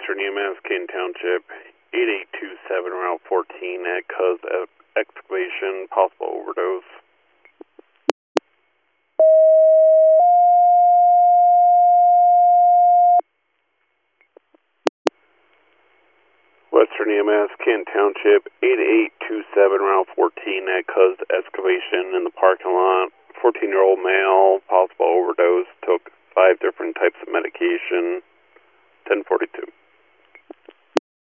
Western EMS, Kane Township, 8827 Route 14 at Cuz excavation, possible overdose. Western EMS, Kane Township, 8827 Route 14 at Cuz excavation in the parking lot. 14-year-old male, possible overdose, took 5 different types of medication, 1042.